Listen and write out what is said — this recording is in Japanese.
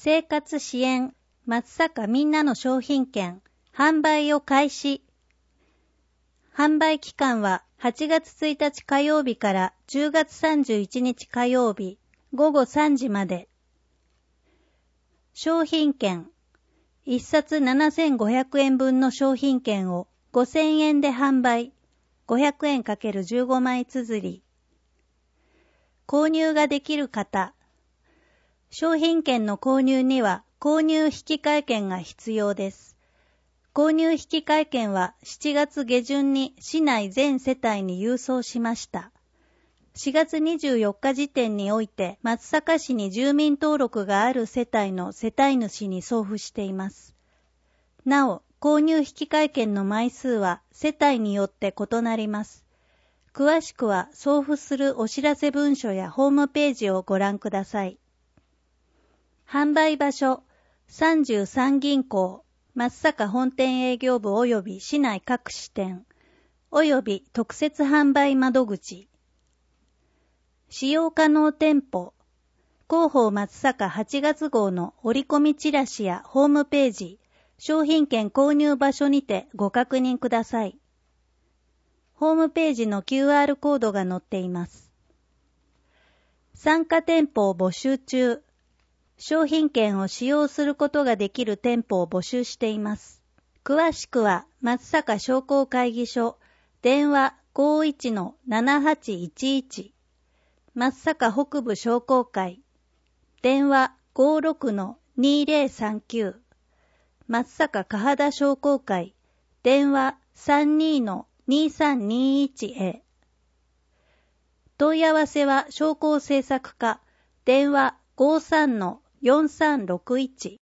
生活支援松阪みんなの商品券販売を開始。販売期間は8月1日火曜日から10月31日火曜日午後3時まで。商品券1冊7500円分の商品券を5000円で販売。500円 ×15 枚綴り。購入ができる方。商品券の購入には購入引換券が必要です。購入引換券は7月下旬に市内全世帯に郵送しました。4月24日時点において松阪市に住民登録がある世帯の世帯主に送付しています。なお、購入引換券の枚数は世帯によって異なります。詳しくは送付するお知らせ文書やホームページをご覧ください。販売場所、33銀行、松阪本店営業部及び市内各支店、及び特設販売窓口。使用可能店舗、広報松阪8月号の折り込みチラシやホームページ、商品券購入場所にてご確認ください。ホームページの QR コードが載っています。参加店舗を募集中。商品券を使用することができる店舗を募集しています。詳しくは松阪商工会議所電話 51-7811 松阪北部商工会電話 56-2039 松阪嘉畑商工会電話 32-2321 へ。問い合わせは商工政策課電話 53-4361